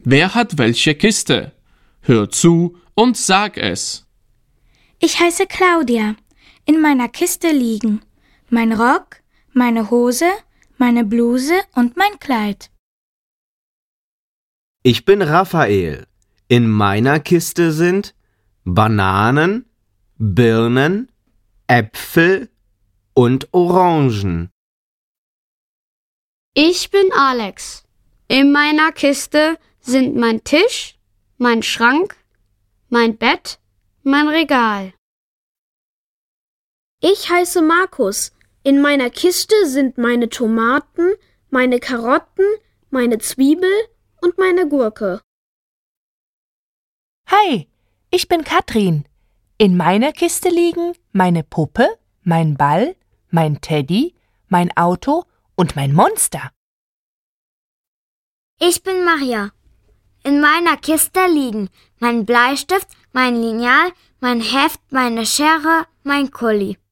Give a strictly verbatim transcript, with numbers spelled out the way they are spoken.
Wer hat welche Kiste? Hör zu und sag es. Ich heiße Claudia. In meiner Kiste liegen mein Rock, meine Hose, meine Bluse und mein Kleid. Ich bin Raphael. In meiner Kiste sind Bananen, Birnen, Äpfel und Orangen. Ich bin Alex. In meiner Kiste sind mein Tisch, mein Schrank, mein Bett, mein Regal. Ich heiße Markus. In meiner Kiste sind meine Tomaten, meine Karotten, meine Zwiebel und meine Gurke. Hi, ich bin Katrin. In meiner Kiste liegen meine Puppe, mein Ball, mein Teddy, mein Auto und mein Monster. Ich bin Maria. In meiner Kiste liegen mein Bleistift, mein Lineal, mein Heft, meine Schere, mein Kuli.